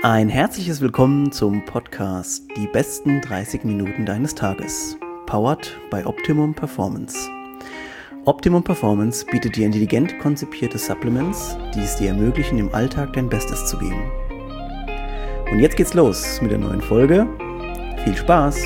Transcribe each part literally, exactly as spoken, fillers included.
Ein herzliches Willkommen zum Podcast Die besten dreißig Minuten deines Tages, powered by Optimum Performance. Optimum Performance bietet dir intelligent konzipierte Supplements, die es dir ermöglichen, im Alltag dein Bestes zu geben. Und jetzt geht's los mit der neuen Folge. Viel Spaß!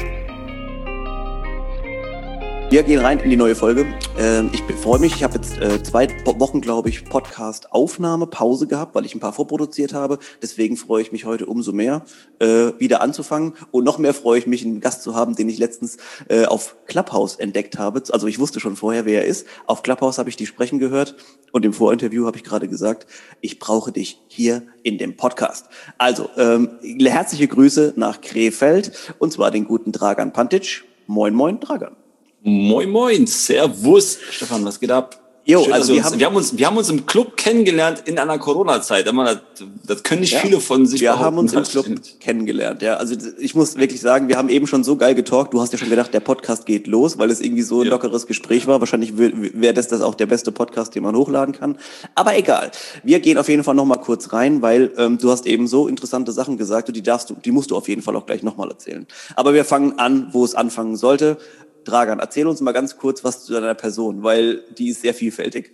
Wir gehen rein in die neue Folge. Ich freue mich, ich habe jetzt zwei Wochen, glaube ich, Podcast-Aufnahme, Pause gehabt, weil ich ein paar vorproduziert habe. Deswegen freue ich mich heute umso mehr, wieder anzufangen. Und noch mehr freue ich mich, einen Gast zu haben, den ich letztens auf Clubhouse entdeckt habe. Also ich wusste schon vorher, wer er ist. Auf Clubhouse habe ich die sprechen gehört. Und im Vorinterview habe ich gerade gesagt, ich brauche dich hier in dem Podcast. Also, ähm, herzliche Grüße nach Krefeld. Und zwar den guten Dragan Pantic. Moin, moin, Dragan. Moin, moin, servus. Stefan, was geht ab? Jo, Schön, also wir, wir, uns, haben, wir, haben uns, wir haben uns im Club kennengelernt in einer Corona-Zeit. Das, das können nicht ja, viele von sich wir behaupten. Wir haben uns im Club stimmt. kennengelernt, ja. Also ich muss wirklich sagen, wir haben eben schon so geil getalkt. Du hast ja schon gedacht, der Podcast geht los, weil es irgendwie so ein ja. lockeres Gespräch war. Wahrscheinlich wäre das, das auch der beste Podcast, den man hochladen kann. Aber egal. Wir gehen auf jeden Fall nochmal kurz rein, weil ähm, du hast eben so interessante Sachen gesagt und die darfst du, die musst du auf jeden Fall auch gleich nochmal erzählen. Aber wir fangen an, wo es anfangen sollte. Dragan, erzähl uns mal ganz kurz was zu deiner Person, weil die ist sehr vielfältig.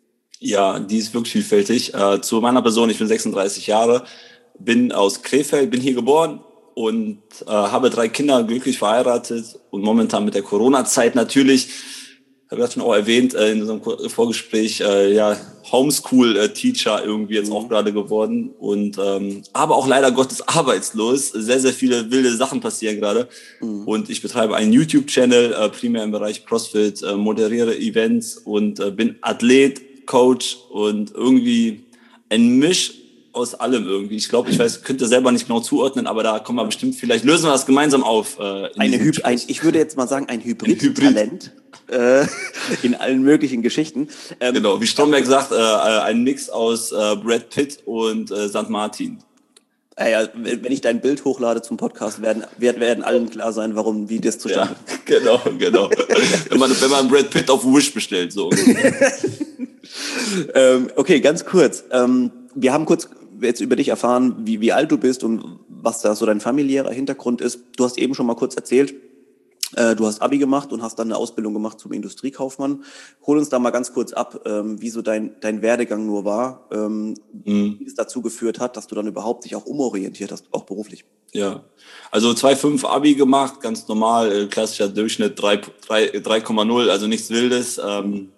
Ja, die ist wirklich vielfältig. Äh, zu meiner Person, ich bin sechsunddreißig Jahre, bin aus Krefeld, bin hier geboren und äh, habe drei Kinder, glücklich verheiratet und momentan mit der Corona-Zeit natürlich, habe ich das schon auch erwähnt äh, in unserem Vorgespräch, äh, ja, Homeschool-Teacher irgendwie jetzt mhm. auch gerade geworden und ähm, aber auch leider Gottes arbeitslos. Sehr, sehr viele wilde Sachen passieren gerade mhm. und ich betreibe einen YouTube-Channel, äh, primär im Bereich CrossFit, äh, moderiere Events und äh, bin Athlet, Coach und irgendwie ein Misch aus allem irgendwie. Ich glaube, ich weiß, könnte selber nicht genau zuordnen, aber da kommen wir bestimmt, vielleicht lösen wir das gemeinsam auf. Äh, Eine Hy- ein, ich würde jetzt mal sagen, ein Hybrid-Talent äh, in allen möglichen Geschichten. Ähm, genau, wie Stromberg sagt, äh, ein Mix aus äh, Brad Pitt und äh, Sankt Martin. Ja, wenn ich dein Bild hochlade zum Podcast, werden, werden allen klar sein, warum, wie das zustande ja, genau, genau. wenn, man, wenn man Brad Pitt auf Wish bestellt, so. ähm, okay, ganz kurz. Ähm, wir haben kurz jetzt über dich erfahren, wie, wie alt du bist und was da so dein familiärer Hintergrund ist. Du hast eben schon mal kurz erzählt, äh, du hast Abi gemacht und hast dann eine Ausbildung gemacht zum Industriekaufmann. Hol uns da mal ganz kurz ab, ähm, wie so dein, dein Werdegang nur war, ähm, mhm. wie es dazu geführt hat, dass du dann überhaupt dich auch umorientiert hast, auch beruflich. Ja, also zwei Komma fünf Abi gemacht, ganz normal, klassischer Durchschnitt drei Komma null, also nichts Wildes. Ähm,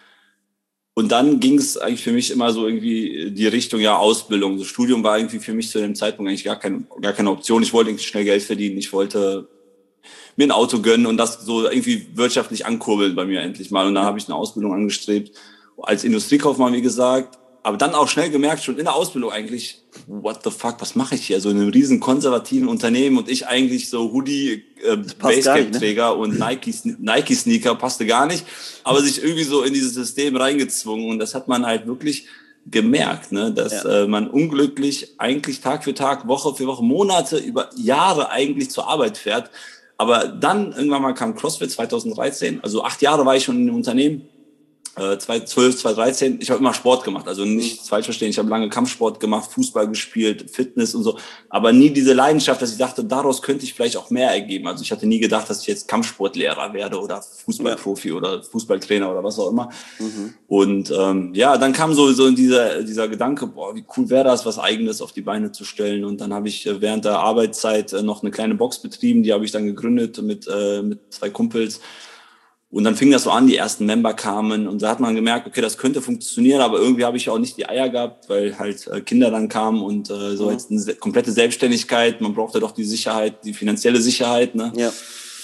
Und dann ging es eigentlich für mich immer so irgendwie die Richtung, ja, Ausbildung. Das Studium war irgendwie für mich zu dem Zeitpunkt eigentlich gar keine, gar keine Option. Ich wollte irgendwie schnell Geld verdienen. Ich wollte mir ein Auto gönnen und das so irgendwie wirtschaftlich ankurbeln bei mir endlich mal. Und dann habe ich eine Ausbildung angestrebt als Industriekaufmann, wie gesagt. Aber dann auch schnell gemerkt, schon in der Ausbildung eigentlich, what the fuck, was mache ich hier? So in einem riesen konservativen Unternehmen und ich eigentlich so Hoodie, äh, Basecap-Träger ne? und Nike, Nike-Sneaker, passte gar nicht. Aber sich irgendwie so in dieses System reingezwungen und das hat man halt wirklich gemerkt, ne, dass ja. äh, man unglücklich eigentlich Tag für Tag, Woche für Woche, Monate, über Jahre eigentlich zur Arbeit fährt. Aber dann irgendwann mal kam CrossFit zwanzig dreizehn, also acht Jahre war ich schon in dem Unternehmen. zwanzig zwölf, zwanzig dreizehn, ich habe immer Sport gemacht, also nicht falsch verstehen, ich habe lange Kampfsport gemacht, Fußball gespielt, Fitness und so, aber nie diese Leidenschaft, dass ich dachte, daraus könnte ich vielleicht auch mehr ergeben. Also ich hatte nie gedacht, dass ich jetzt Kampfsportlehrer werde oder Fußballprofi ja. oder Fußballtrainer oder was auch immer. Mhm. Und ähm, ja, dann kam so so dieser dieser Gedanke, boah, wie cool wäre das, was Eigenes auf die Beine zu stellen. Und dann habe ich während der Arbeitszeit noch eine kleine Box betrieben, die habe ich dann gegründet mit äh, mit zwei Kumpels. Und dann fing das so an, die ersten Member kamen und da hat man gemerkt, okay, das könnte funktionieren, aber irgendwie habe ich auch nicht die Eier gehabt, weil halt äh, Kinder dann kamen und äh, so mhm. jetzt eine se- komplette Selbstständigkeit, man brauchte doch die Sicherheit, die finanzielle Sicherheit, ne? Ja.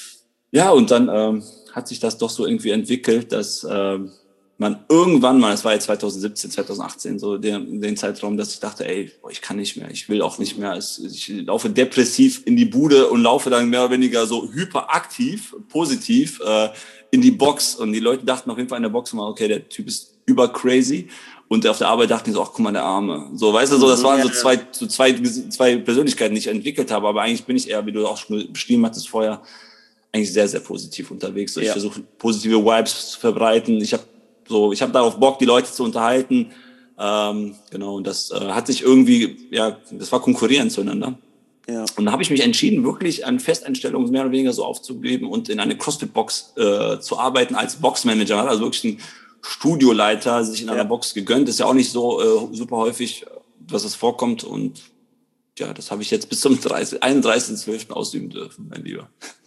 Ja, und dann ähm, hat sich das doch so irgendwie entwickelt, dass äh, man irgendwann mal, das war jetzt zwanzig siebzehn, zwanzig achtzehn, so den, den Zeitraum, dass ich dachte, ey, boah, ich kann nicht mehr, ich will auch nicht mehr, ich laufe depressiv in die Bude und laufe dann mehr oder weniger so hyperaktiv, positiv, äh, in die Box und die Leute dachten auf jeden Fall in der Box mal, okay, der Typ ist über crazy und auf der Arbeit dachten die so, ach, guck mal, der Arme. So, weißt du, so, das waren so zwei, so zwei, zwei Persönlichkeiten, die ich entwickelt habe, aber eigentlich bin ich eher, wie du auch schon beschrieben hattest vorher, eigentlich sehr, sehr positiv unterwegs. So, ich ja. versuche positive Vibes zu verbreiten. Ich habe so, ich habe darauf Bock, die Leute zu unterhalten, Ähm, genau, und das äh, hat sich irgendwie, ja, das war konkurrierend zueinander. Ja. Und da habe ich mich entschieden, wirklich an Festeinstellungen mehr oder weniger so aufzugeben und in eine CrossFit-Box äh, zu arbeiten als Boxmanager. Also wirklich ein Studioleiter sich in einer ja. Box gegönnt. Das ist ja auch nicht so äh, super häufig, dass es vorkommt. Und ja, das habe ich jetzt bis zum einunddreißigsten zwölften ausüben dürfen, mein Lieber.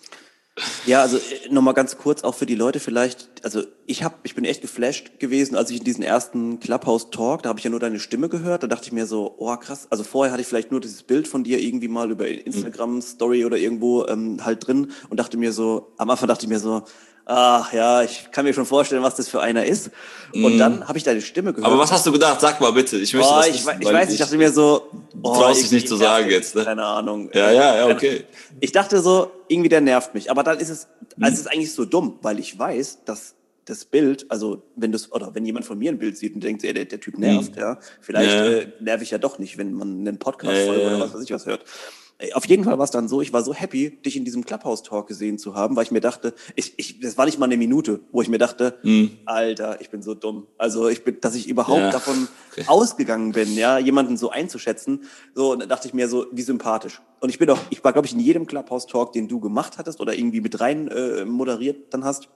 Ja, also nochmal ganz kurz auch für die Leute vielleicht, also ich hab, ich bin echt geflasht gewesen, als ich in diesen ersten Clubhouse-Talk, da habe ich ja nur deine Stimme gehört, da dachte ich mir so, oh krass, also vorher hatte ich vielleicht nur dieses Bild von dir irgendwie mal über Instagram-Story oder irgendwo ähm, halt drin und dachte mir so, am Anfang dachte ich mir so, ach ja, ich kann mir schon vorstellen, was das für einer ist. Und mm. dann habe ich deine Stimme gehört. Aber was hast du gedacht? Sag mal bitte. Ich möchte oh, das ich, wissen, ich weiß, ich dachte mir so, oh, traust dich nicht zu sagen jetzt, ne? Keine Ahnung. Ja, ja, ja, okay. Ich dachte so, irgendwie der nervt mich. Aber dann ist es, also es ist eigentlich so dumm, weil ich weiß, dass das Bild, also wenn das, oder wenn jemand von mir ein Bild sieht und denkt, ey, der, der Typ nervt, mm. ja, vielleicht ja. Äh, nerv ich ja doch nicht, wenn man einen Podcast ja, folgt oder was weiß ich was hört. Auf jeden Fall war es dann so, ich war so happy, dich in diesem Clubhouse-Talk gesehen zu haben, weil ich mir dachte, ich, ich, das war nicht mal eine Minute, wo ich mir dachte, mm. Alter, ich bin so dumm. Also ich bin, dass ich überhaupt ja. davon okay. ausgegangen bin, ja, jemanden so einzuschätzen. So, und dann dachte ich mir so, wie sympathisch. Und ich bin doch, ich war, glaube ich, in jedem Clubhouse-Talk, den du gemacht hattest oder irgendwie mit rein äh, moderiert dann hast.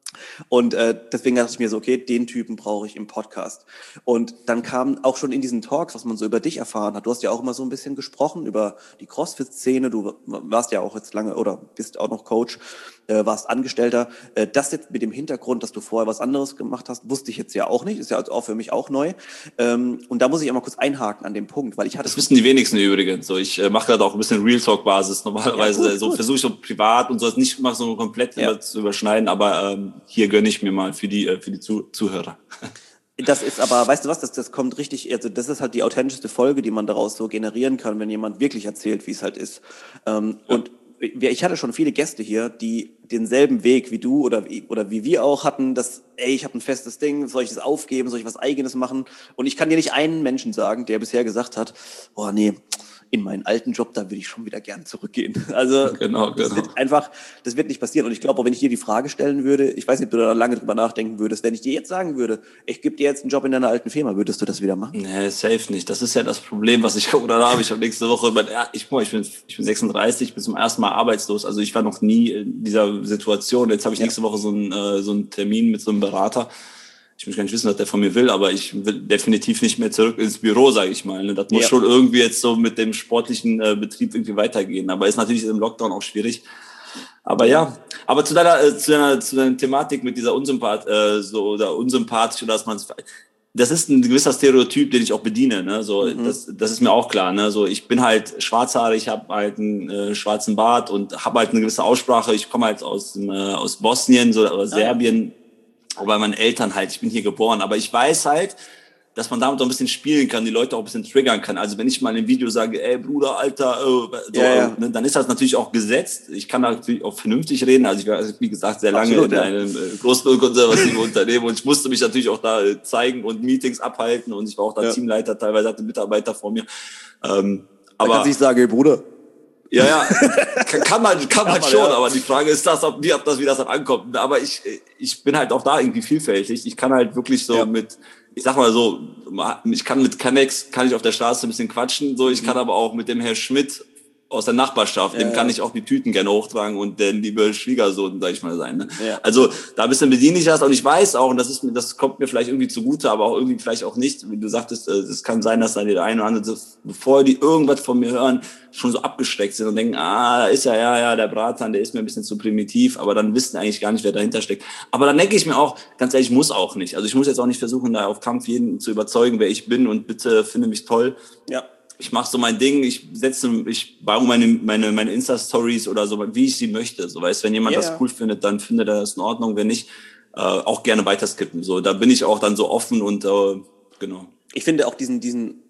Und äh, deswegen dachte ich mir so, okay, den Typen brauche ich im Podcast. Und dann kam auch schon in diesen Talks, was man so über dich erfahren hat. Du hast ja auch immer so ein bisschen gesprochen über die CrossFit-Szene. Du warst ja auch jetzt lange oder bist auch noch Coach, äh, warst Angestellter. Äh, das jetzt mit dem Hintergrund, dass du vorher was anderes gemacht hast, wusste ich jetzt ja auch nicht. Ist ja also auch für mich auch neu. Ähm, und da muss ich einmal kurz einhaken an dem Punkt, weil ich hatte... Das wissen die wenigsten übrigens. So, ich äh, mache gerade auch ein bisschen Real-Talk-Basis normalerweise. Ja, gut, so versuche ich so privat und so nicht mal so komplett ja. zu überschneiden, aber ähm, hier gönne ich mir mal für die, für die Zuhörer. Das ist aber, weißt du was, das, das kommt richtig, also das ist halt die authentischste Folge, die man daraus so generieren kann, wenn jemand wirklich erzählt, wie es halt ist. Ähm, ja. Und ich hatte schon viele Gäste hier, die denselben Weg wie du oder wie, oder wie wir auch hatten, dass, ey, ich habe ein festes Ding, soll ich das aufgeben, soll ich was Eigenes machen? Und ich kann dir nicht einen Menschen sagen, der bisher gesagt hat, oh nee, in meinen alten Job, da würde ich schon wieder gern zurückgehen. Also genau, genau. Das wird einfach, das wird nicht passieren. Und ich glaube, auch wenn ich dir die Frage stellen würde, ich weiß nicht, ob du da lange drüber nachdenken würdest, wenn ich dir jetzt sagen würde, ich gebe dir jetzt einen Job in deiner alten Firma, würdest du das wieder machen? Nee, safe nicht. Das ist ja das Problem, was ich oder habe. Ich habe nächste Woche, ich, ich, bin, ich bin sechsunddreißig, bin zum ersten Mal arbeitslos. Also ich war noch nie in dieser Situation. Jetzt habe ich ja. nächste Woche so einen, so einen Termin mit so einem Berater. Ich möchte gar nicht wissen, was der von mir will, aber ich will definitiv nicht mehr zurück ins Büro, sage ich mal. Das muss ja. schon irgendwie jetzt so mit dem sportlichen äh, Betrieb irgendwie weitergehen. Aber ist natürlich im Lockdown auch schwierig. Aber ja, aber zu deiner, äh, zu deiner, zu deiner Thematik mit dieser Unsympath, äh, so oder unsympathisch oder dass man das ist ein gewisser Stereotyp, den ich auch bediene. Ne? So, mhm. das, das ist mir auch klar. Ne? So, ich bin halt schwarzhaarig, ich habe halt einen äh, schwarzen Bart und habe halt eine gewisse Aussprache. Ich komme halt aus äh, aus Bosnien so, oder Serbien. Ah. Bei meinen Eltern halt, ich bin hier geboren, aber ich weiß halt, dass man damit auch ein bisschen spielen kann, die Leute auch ein bisschen triggern kann. Also wenn ich mal in einem Video sage, ey Bruder, Alter, äh, so, ja, ja. Ne, dann ist das natürlich auch gesetzt. Ich kann natürlich auch vernünftig reden. Also ich war, wie gesagt, sehr lange Absolut, in ja. einem äh, großen und konservativen Unternehmen und ich musste mich natürlich auch da äh, zeigen und Meetings abhalten und ich war auch da ja. Teamleiter, teilweise hatte Mitarbeiter vor mir. Ähm, aber kannst du nicht sagen, ey Bruder. Ja, ja, kann, kann man, kann, kann man schon, ja. aber die Frage ist das, ob, wie, ob das, wie das dann ankommt. Aber ich, ich bin halt auch da irgendwie vielfältig. Ich kann halt wirklich so ja. mit, ich sag mal so, ich kann mit Canex, kann ich auf der Straße ein bisschen quatschen, so, ich mhm. kann aber auch mit dem Herr Schmidt aus der Nachbarschaft, ja, dem kann ja. ich auch die Tüten gerne hochtragen und der liebe Schwiegersohn, sag ich mal, sein. Ne? Ja. Also da ein bisschen bediene ich das und ich weiß auch, und das ist mir, das kommt mir vielleicht irgendwie zugute, aber auch irgendwie vielleicht auch nicht, wie du sagtest, es kann sein, dass dann die eine oder andere, bevor die irgendwas von mir hören, schon so abgeschreckt sind und denken, ah, da ist ja, ja, ja, der Bratan, der ist mir ein bisschen zu primitiv, aber dann wissen eigentlich gar nicht, wer dahinter steckt. Aber dann denke ich mir auch, ganz ehrlich, ich muss auch nicht. Also ich muss jetzt auch nicht versuchen, da auf Kampf jeden zu überzeugen, wer ich bin und bitte finde mich toll. Ja. Ich mache so mein Ding, ich setze, ich baue meine, meine, meine Insta-Stories oder so, wie ich sie möchte. So, weißt, wenn jemand yeah. das cool findet, dann findet er das in Ordnung. Wenn nicht, äh, auch gerne weiterskippen. So, da bin ich auch dann so offen und, äh, genau. Ich finde auch diesen, diesen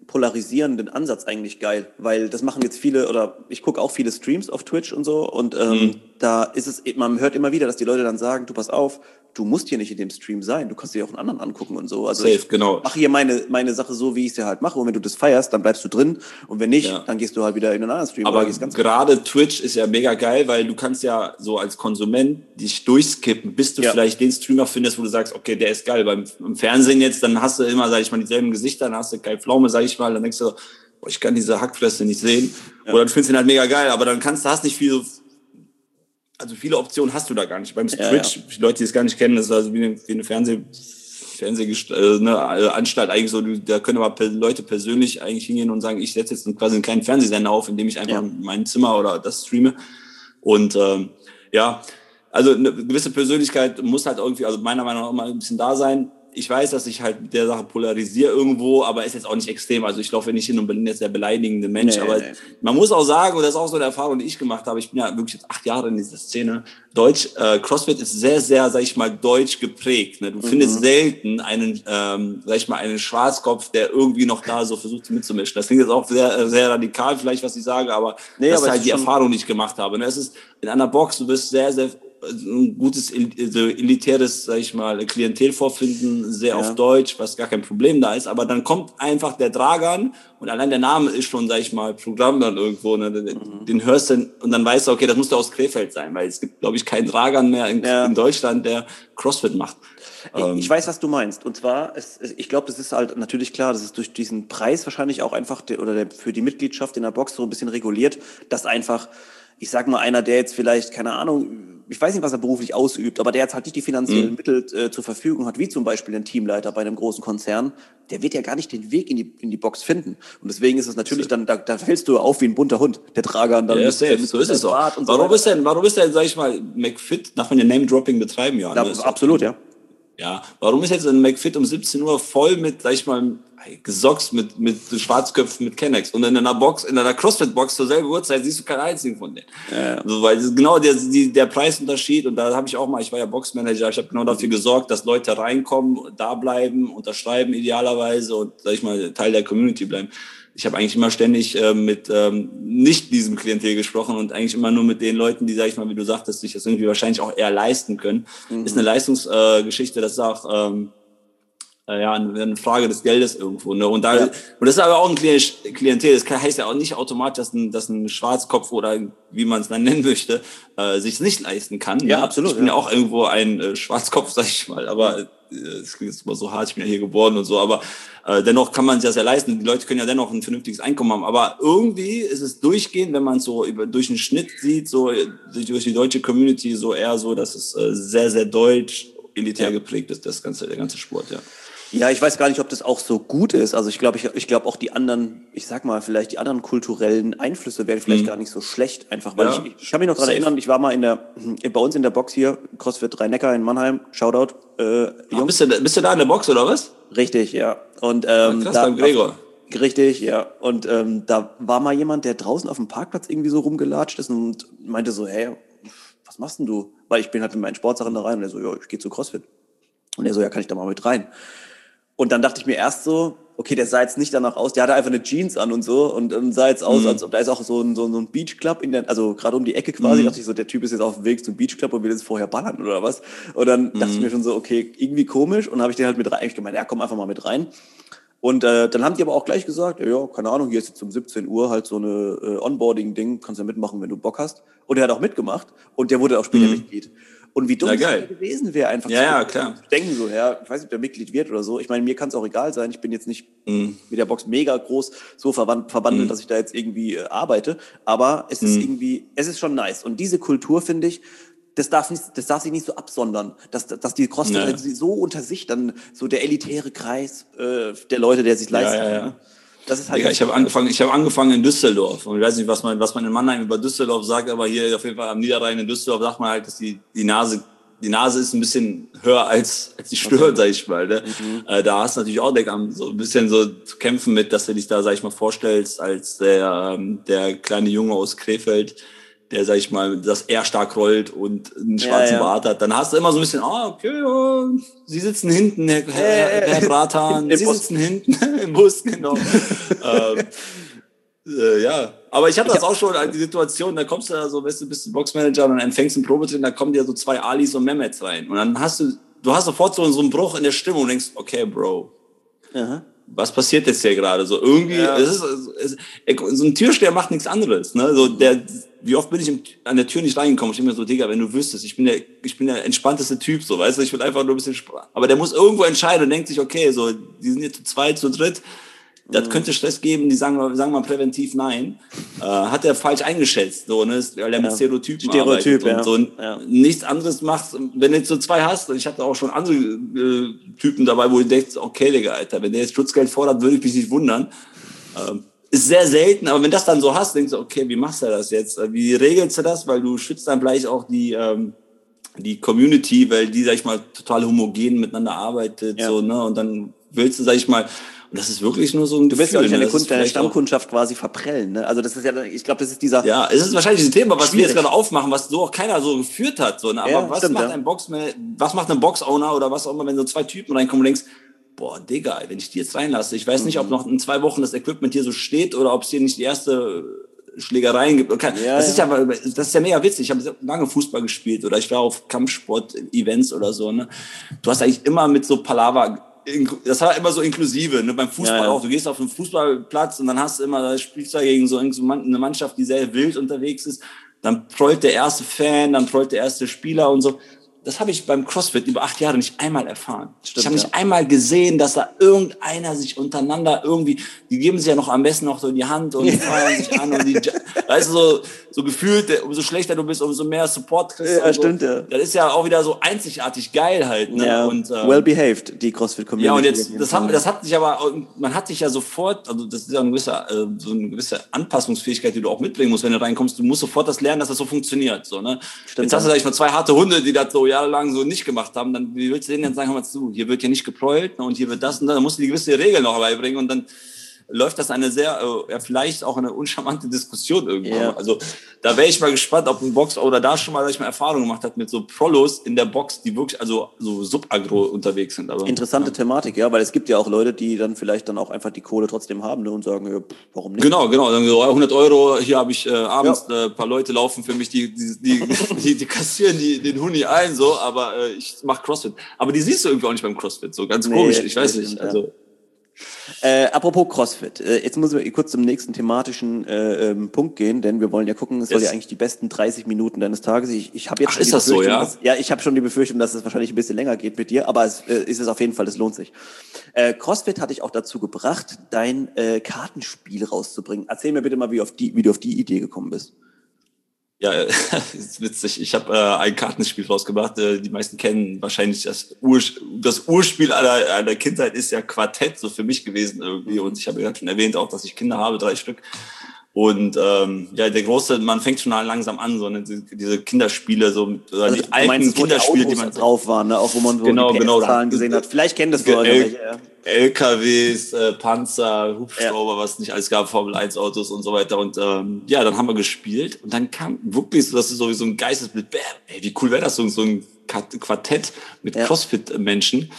polarisierenden Ansatz eigentlich geil, weil das machen jetzt viele, oder ich gucke auch viele Streams auf Twitch und so, und ähm, mhm. da ist es, man hört immer wieder, dass die Leute dann sagen, du pass auf, du musst hier nicht in dem Stream sein, du kannst dir auch einen anderen angucken und so. Also Safe, ich genau. mache hier meine, meine Sache so, wie ich es ja halt mache, und wenn du das feierst, dann bleibst du drin, und wenn nicht, ja. dann gehst du halt wieder in einen anderen Stream. Aber gerade Twitch ist ja mega geil, weil du kannst ja so als Konsument dich durchskippen, bis du ja. vielleicht den Streamer findest, wo du sagst, okay, der ist geil. Beim im Fernsehen jetzt, dann hast du immer, sag ich mal, dieselben Gesichter, dann hast du Kai Pflaume, sag ich mal, dann denkst du, boah, ich kann diese Hackfresse nicht sehen. Ja. Oder du findest ihn halt mega geil, aber dann kannst du, hast nicht viel, also viele Optionen hast du da gar nicht. Beim Twitch, ja, ja. die Leute, die es gar nicht kennen, das ist also wie eine, wie eine Fernseh, Fernseh äh, eine Anstalt eigentlich so, da können aber Leute persönlich eigentlich hingehen und sagen, ich setze jetzt quasi einen kleinen Fernsehsender auf, in dem ich einfach ja. mein Zimmer oder das streame. Und ähm, ja, also eine gewisse Persönlichkeit muss halt irgendwie, also meiner Meinung nach, mal ein bisschen da sein. Ich weiß, dass ich halt mit der Sache polarisiere irgendwo, aber ist jetzt auch nicht extrem. Also ich laufe nicht hin und bin jetzt der beleidigende Mensch. Nee, aber nee. man muss auch sagen, und das ist auch so eine Erfahrung, die ich gemacht habe, ich bin ja wirklich jetzt acht Jahre in dieser Szene. Deutsch, äh, CrossFit ist sehr, sehr, sag ich mal, deutsch geprägt. Ne? Du mhm. findest selten einen, ähm, sag ich mal, einen Schwarzkopf, der irgendwie noch da so versucht mitzumischen. Das klingt jetzt auch sehr, sehr radikal vielleicht, was ich sage, aber nee, das aber ist halt die Erfahrung, die ich gemacht habe. Ne? Es ist in einer Box, du bist sehr, sehr ein gutes, also elitäres, sag ich mal, Klientel vorfinden, sehr ja. auf Deutsch, was gar kein Problem da ist, aber dann kommt einfach der Dragan und allein der Name ist schon, sag ich mal, Programm dann irgendwo, ne? den, mhm. den hörst du und dann weißt du, okay, das muss aus Krefeld sein, weil es gibt, glaube ich, keinen Dragan mehr in, ja. in Deutschland, der CrossFit macht. Ich, ähm, ich weiß, was du meinst, und zwar, es, ich glaube, das ist halt natürlich klar, das ist durch diesen Preis wahrscheinlich auch einfach, der, oder der, für die Mitgliedschaft in der Box so ein bisschen reguliert, dass einfach, ich sag mal, einer, der jetzt vielleicht, keine Ahnung, ich weiß nicht, was er beruflich ausübt, aber der jetzt halt nicht die finanziellen mhm. Mittel äh, zur Verfügung hat, wie zum Beispiel ein Teamleiter bei einem großen Konzern, der wird ja gar nicht den Weg in die in die Box finden. Und deswegen ist es natürlich dann, da, da fällst du auf wie ein bunter Hund, der Dragan dann. Ja, safe, so ist es auch. Warum so ist denn, warum ist denn, sag ich mal, McFit, darf man ja Name-Dropping betreiben, ja? Da, ne? Absolut, ja. Ja, warum ist jetzt ein McFit um siebzehn Uhr voll mit, sag ich mal, gesocks mit, mit Schwarzköpfen, mit Kennex, und in einer Box, in einer CrossFit-Box zur selben Uhrzeit siehst du keinen einzigen von denen. Ja. Also, weil das ist genau der, die, der Preisunterschied, und da habe ich auch mal, ich war ja Boxmanager, ich habe genau dafür gesorgt, dass Leute reinkommen, da bleiben, unterschreiben idealerweise und, sag ich mal, Teil der Community bleiben. Ich habe eigentlich immer ständig äh, mit ähm, nicht diesem Klientel gesprochen und eigentlich immer nur mit den Leuten, die, sag ich mal, wie du sagtest, sich das irgendwie wahrscheinlich auch eher leisten können. Mhm. Ist eine Leistungsgeschichte, äh, das ist auch ähm, äh, ja, eine Frage des Geldes irgendwo. Ne? Und, da, ja. und das ist aber auch ein Klientel. Das heißt ja auch nicht automatisch, dass ein, dass ein Schwarzkopf oder wie man es dann nennen möchte, äh, sich es nicht leisten kann. Ja, ne? absolut. Ich bin ja, ja auch irgendwo ein äh, Schwarzkopf, sag ich mal, aber äh, es klingt jetzt immer so hart, ich bin ja hier geboren und so, aber äh, dennoch kann man sich das ja leisten. Die Leute können ja dennoch ein vernünftiges Einkommen haben. Aber irgendwie ist es durchgehend, wenn man es so über, durch den Schnitt sieht, so durch die deutsche Community, so eher so, dass es äh, sehr, sehr deutsch, elitär ja. geprägt ist, das ganze, der ganze Sport, ja. Ja, ich weiß gar nicht, ob das auch so gut ist. Also ich glaube, ich, ich glaube auch die anderen, ich sag mal, vielleicht die anderen kulturellen Einflüsse wären vielleicht mhm. gar nicht so schlecht, einfach weil ja. ich, ich kann mich noch daran erinnern, ich war mal in der, bei uns in der Box hier, CrossFit Rhein-Neckar in Mannheim, Shoutout, äh, Ach, bist du, bist du da in der Box oder was? Richtig, ja. Und ähm, ja, krass, da, Gregor. Richtig, ja. Und ähm, da war mal jemand, der draußen auf dem Parkplatz irgendwie so rumgelatscht ist und meinte so, hey, was machst denn du? Weil ich bin halt mit meinen Sportsachen da rein, und er so, ja, ich gehe zu CrossFit. Und er so, ja, kann ich da mal mit rein? Und dann dachte ich mir erst so, okay, der sah jetzt nicht danach aus, der hatte einfach eine Jeans an und so und, und sah jetzt aus, mhm. als ob da ist auch so ein, so ein Beach Club in der, also gerade um die Ecke quasi, mhm. dachte ich so, der Typ ist jetzt auf dem Weg zum Beach Club und will jetzt vorher ballern oder was. Und dann mhm. dachte ich mir schon so, okay, irgendwie komisch, und habe ich den halt mit rein, ich gemeint, ja, komm einfach mal mit rein. Und äh, dann haben die aber auch gleich gesagt, ja, ja, keine Ahnung, hier ist jetzt um siebzehn Uhr halt so eine äh, Onboarding-Ding, kannst ja mitmachen, wenn du Bock hast. Und er hat auch mitgemacht und der wurde auch später mhm. Mitglied. Und wie dumm es gewesen wäre, einfach ja, zu, ja, klar. zu denken, so, ja, ich weiß nicht, ob der Mitglied wird oder so. Ich meine, mir kann es auch egal sein. Ich bin jetzt nicht mm. mit der Box mega groß so verwand, verwandelt, mm. dass ich da jetzt irgendwie äh, arbeite. Aber es ist mm. irgendwie, es ist schon nice. Und diese Kultur, finde ich, das darf nicht, das darf sich nicht so absondern, dass, dass die CrossFit nee. so unter sich dann so der elitäre Kreis äh, der Leute, der sich leisten ja, ja, ja. kann. Das ist halt ja, ich habe angefangen, ich habe angefangen in Düsseldorf, und ich weiß nicht, was man, was man in Mannheim über Düsseldorf sagt, aber hier auf jeden Fall am Niederrhein in Düsseldorf sagt man halt, dass die, die Nase, die Nase ist ein bisschen höher als, als die Stirn, okay. sag ich mal, ne? Mhm. Äh, da hast du natürlich auch so ein bisschen so zu kämpfen mit, dass du dich da, sag ich mal, vorstellst als der, ähm, der kleine Junge aus Krefeld, der, sag ich mal, das eher stark rollt und einen schwarzen ja, ja. Bart hat, dann hast du immer so ein bisschen, ah, okay, ja, Sie sitzen hinten, Herr, Herr, Herr Bratan, Sie sitzen hinten im Bus, genau. ähm, äh, ja, aber ich hatte das auch schon, die Situation, da kommst du da so, weißt du, bist du Boxmanager und dann empfängst du einen Probetraining, da kommen dir so zwei Alis und Mehmets rein und dann hast du, du hast sofort so, so einen Bruch in der Stimmung und denkst, okay, Bro, Aha. was passiert jetzt hier gerade? So irgendwie, ja. es ist, es ist, so ein Türsteher macht nichts anderes, ne? So der, wie oft bin ich an der Tür nicht reingekommen? Ich denke mir so, Digga, wenn du wüsstest, ich bin der, ich bin der entspannteste Typ, so, weißt du, ich will einfach nur ein bisschen, aber der muss irgendwo entscheiden und denkt sich, okay, so, die sind jetzt zu zweit, zu dritt, das könnte Stress geben, die sagen, sagen mal präventiv nein. Äh, hat er falsch eingeschätzt, so, ne? Weil er mit Stereotypen Stereotyp, arbeitet und ja. so ja. nichts anderes macht. Wenn du jetzt so zwei hast, und ich hatte auch schon andere äh, Typen dabei, wo du denkst, okay, Digga, Alter, wenn der jetzt Schutzgeld fordert, würde ich mich nicht wundern. Ähm, ist sehr selten, aber wenn das dann so hast, denkst du, okay, wie machst du das jetzt? Wie regelst du das? Weil du schützt dann gleich auch die, ähm, die Community, weil die, sag ich mal, total homogen miteinander arbeitet, ja. so, ne? Und dann willst du, sag ich mal, und das ist wirklich nur so ein Du willst ja Gefühl, nicht deine, ne? Kund, deine Stammkundschaft quasi verprellen, ne? Also das ist ja, ich glaube, das ist dieser... Ja, es ist wahrscheinlich ein Thema, was wir jetzt gerade aufmachen, was so auch keiner so geführt hat, so, ne? Aber ja, was stimmt, macht ja. ein Boxman, was macht ein Box-Owner oder was auch immer, wenn so zwei Typen reinkommen und denkst, boah, Digga, wenn ich die jetzt reinlasse, ich weiß nicht, mhm. ob noch in zwei Wochen das Equipment hier so steht oder ob es hier nicht die erste Schlägereien gibt. Ja, das ist ja, das ist ja mega witzig. Ich habe lange Fußball gespielt oder ich war auf Kampfsport-Events oder so, ne? Du hast eigentlich immer mit so Palaver, das war immer so inklusive, ne? Beim Fußball ja, ja. auch. Du gehst auf einen Fußballplatz und dann hast du immer, da spielst du gegen so eine Mannschaft, die sehr wild unterwegs ist. Dann prollt der erste Fan, dann prollt der erste Spieler und so. Das habe ich beim CrossFit über acht Jahre nicht einmal erfahren. Stimmt, ich habe nicht ja. einmal gesehen, dass da irgendeiner sich untereinander irgendwie, die geben sich ja noch am besten noch so in die Hand und feiern sich an und die, weißt du, so, so gefühlt, umso schlechter du bist, umso mehr Support kriegst. Ja, so. stimmt, ja. Das ist ja auch wieder so einzigartig geil halt, ne? Ja, und, ähm, well behaved, die CrossFit-Community. Ja, und jetzt, das hat, das hat sich aber, man hat sich ja sofort, also das ist ja eine gewisse, äh, so eine gewisse Anpassungsfähigkeit, die du auch mitbringen musst, wenn du reinkommst. Du musst sofort das lernen, dass das so funktioniert, so, ne? Stimmt, jetzt hast du, sag ich mal, zwei harte Hunde, die das so jahrelang so nicht gemacht haben, dann wie willst du denen dann sagen, hör mal zu, hier wird ja nicht geprollt, ne, und hier wird das und das, dann musst du die gewisse Regel noch beibringen und dann läuft das eine sehr, äh, ja, vielleicht auch eine uncharmante Diskussion irgendwo. Ja. Also da wäre ich mal gespannt, ob ein Box oder da schon mal, sag ich mal, Erfahrung gemacht hat mit so Prolos in der Box, die wirklich, also so subagro unterwegs sind. Aber, Interessante ja. Thematik, ja, weil es gibt ja auch Leute, die dann vielleicht dann auch einfach die Kohle trotzdem haben, ne, und sagen, ja, pff, warum nicht? Genau, genau. Dann so hundert Euro, hier habe ich äh, abends ein ja. äh, paar Leute laufen für mich, die die, die, die, die kassieren die, den Huni ein, so, aber äh, ich mache CrossFit. Aber die siehst du irgendwie auch nicht beim CrossFit, so ganz nee, komisch, ich weiß nicht. Also ja. Äh, apropos CrossFit, äh, jetzt müssen wir kurz zum nächsten thematischen äh, ähm, Punkt gehen, denn wir wollen ja gucken, es yes. soll ja eigentlich die besten dreißig Minuten deines Tages. Ich, ich habe jetzt Ach, schon ist die das so, ja? Dass, ja, ich habe schon die Befürchtung, dass es wahrscheinlich ein bisschen länger geht mit dir, aber es äh, ist es auf jeden Fall, es lohnt sich. Äh, CrossFit hat dich auch dazu gebracht, dein äh, Kartenspiel rauszubringen. Erzähl mir bitte mal, wie, auf die, wie du auf die Idee gekommen bist. Ja, ist witzig. Ich habe äh, ein Kartenspiel rausgebracht. Äh, die meisten kennen wahrscheinlich das, Ur das Urspiel aller, aller Kindheit ist ja Quartett, so für mich gewesen irgendwie. Und ich habe ja schon erwähnt auch, dass ich Kinder habe, drei Stück. Und ähm, ja, der große, man fängt schon langsam an, so ne, diese Kinderspiele, so mit, oder also, die alten meinst, Kinderspiele, die, die man drauf waren, ne? Auch wo man so genau, die genau, Zahlen gesehen hat. Vielleicht kennen das Leute. L welche, ja. L K Ws, äh, Panzer, Hubschrauber, ja. was nicht alles gab, Formel eins Autos und so weiter. Und ähm, ja, dann haben wir gespielt und dann kam wirklich so, das ist so wie so ein Geistesbild. Bam, ey, wie cool wäre das, so, so ein Quartett mit ja. Crossfit-Menschen.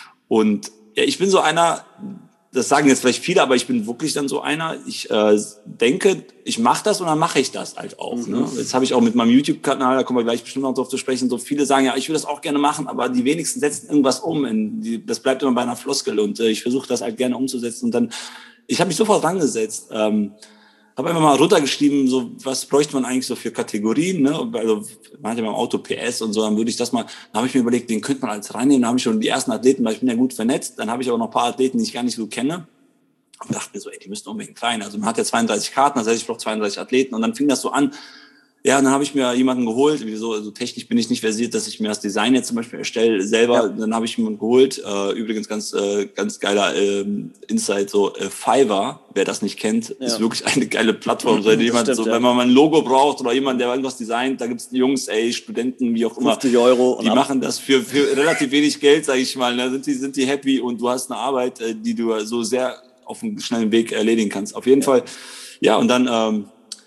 Und ja, ich bin so einer, das sagen jetzt vielleicht viele, aber ich bin wirklich dann so einer, ich äh, denke, ich mache das und dann mache ich das halt auch. Mhm. Ne? Jetzt habe ich auch mit meinem YouTube-Kanal, da kommen wir gleich bestimmt noch drauf zu sprechen, so viele sagen, ja, ich will das auch gerne machen, aber die wenigsten setzen irgendwas um. In die, das bleibt immer bei einer Floskel und äh, ich versuche das halt gerne umzusetzen. Und dann, ich habe mich sofort rangesetzt, ähm, habe einfach mal runtergeschrieben, so was bräuchte man eigentlich so für Kategorien, ne? Also man hat ja beim Auto P S und so, dann würde ich das mal, dann habe ich mir überlegt, den könnte man als reinnehmen, dann habe ich schon die ersten Athleten, weil ich bin ja gut vernetzt, dann habe ich aber noch ein paar Athleten, die ich gar nicht so kenne und dachte mir so, ey, die müssten unbedingt rein. Also man hat ja zweiunddreißig Karten, das heißt, ich brauche zweiunddreißig Athleten und dann fing das so an. Ja, und dann habe ich mir jemanden geholt, wieso, also technisch bin ich nicht versiert, dass ich mir das Design jetzt zum Beispiel erstelle selber, ja. Dann habe ich jemanden geholt, äh, übrigens ganz äh, ganz geiler ähm, Insight, so äh, Fiverr, wer das nicht kennt, ja. Ist wirklich eine geile Plattform, so, jemand, stimmt, so, ja. Wenn man mal ein Logo braucht oder jemand, der irgendwas designt, da gibt's Jungs, ey, Studenten, wie auch immer, fünfzig Euro die machen das für, für relativ wenig Geld, sage ich mal, da sind die, sind die happy und du hast eine Arbeit, die du so sehr auf einem schnellen Weg erledigen kannst, auf jeden ja. Fall, ja, und dann ähm,